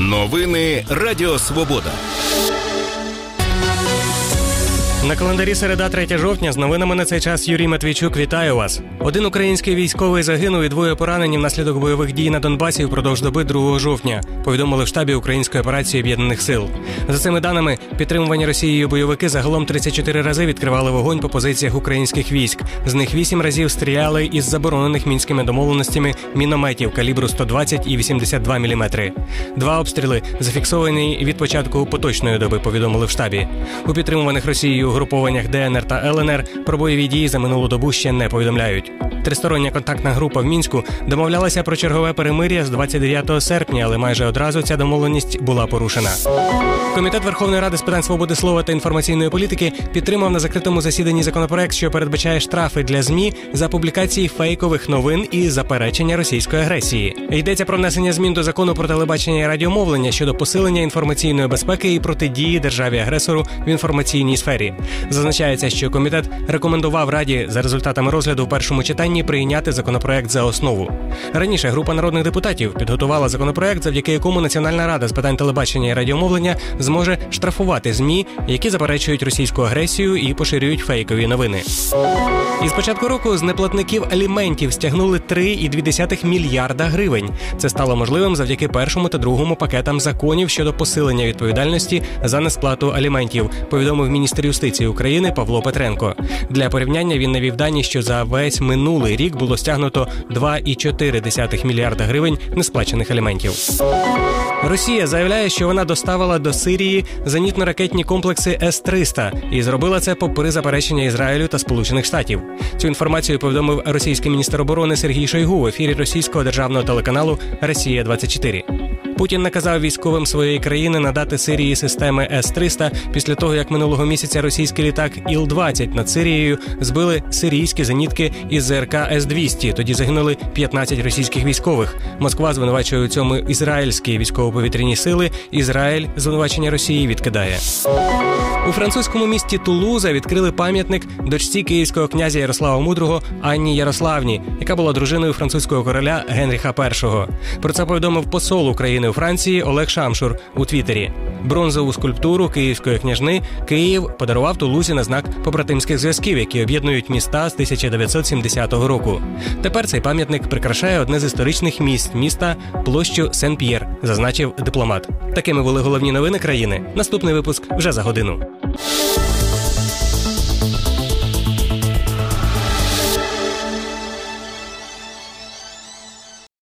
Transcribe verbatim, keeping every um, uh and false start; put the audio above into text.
Новини Радіо Свобода. На календарі середа, третє жовтня. З новинами на цей час Юрій Матвійчук. Вітаю вас. Один український військовий загинув і двоє поранені внаслідок бойових дій на Донбасі впродовж доби другого жовтня, повідомили в штабі Української операції Об'єднаних сил. За цими даними, підтримувані Росією бойовики загалом тридцять чотири рази відкривали вогонь по позиціях українських військ. З них вісім разів стріляли із заборонених мінськими домовленостями мінометів калібру сто двадцять і вісімдесят два міліметри. Два обстріли зафіксовані від початку поточної доби, повідомили в штабі. У підтримуваних Росією угрупованнях Де Ен Ер та Ел Ен Ер про бойові дії за минулу добу ще не повідомляють. Тристороння контактна група в Мінську домовлялася про чергове перемир'я з двадцять дев'ятого серпня, але майже одразу ця домовленість була порушена. Комітет Верховної Ради з питань свободи слова та інформаційної політики підтримав на закритому засіданні законопроект, що передбачає штрафи для ЗМІ за публікації фейкових новин і заперечення російської агресії. Йдеться про внесення змін до закону про телебачення і радіомовлення щодо посилення інформаційної безпеки і протидії державі-агресору в інформаційній сфері. Зазначається, що комітет рекомендував Раді за результатами розгляду в першому читанні прийняти законопроект за основу. Раніше група народних депутатів підготувала законопроект, завдяки якому Національна рада з питань телебачення і радіомовлення зможе штрафувати ЗМІ, які заперечують російську агресію і поширюють фейкові новини. Із початку року з неплатників аліментів стягнули три цілих дві десятих мільярда гривень. Це стало можливим завдяки першому та другому пакетам законів щодо посилення відповідальності за несплату аліментів, повідомив міністр юстиції України Павло Петренко. Для порівняння він навів дані, що за весь минулий рік було стягнуто два цілих чотири десятих мільярда гривень несплачених аліментів. Росія заявляє, що вона доставила до Сирії зенітно-ракетні комплекси С триста і зробила це попри заперечення Ізраїлю та Сполучених Штатів. Цю інформацію повідомив російський міністр оборони Сергій Шойгу в ефірі російського державного телеканалу «Росія двадцять чотири». Путін наказав військовим своєї країни надати Сирії системи С триста після того, як минулого місяця російський літак Іл двадцять над Сирією збили сирійські зенітки із Зе Ер Ка С двісті. Тоді загинули п'ятнадцять російських військових. Москва звинувачує у цьому ізраїльські військово-повітряні сили. Ізраїль звинувачення Росії відкидає. У французькому місті Тулуза відкрили пам'ятник дочці київського князя Ярослава Мудрого Анні Ярославні, яка була дружиною французького короля Генріха Першого. Про це повідомив посол України у Франції Олег Шамшур у Твіттері. Бронзову скульптуру київської княжни Київ подарував Тулузі на знак побратимських зв'язків, які об'єднують міста з тисяча дев'ятсот сімдесятого року. Тепер цей пам'ятник прикрашає одне з історичних міст міста – площу Сен-П'єр, зазначив дипломат. Такими були головні новини країни. Наступний випуск вже за годину.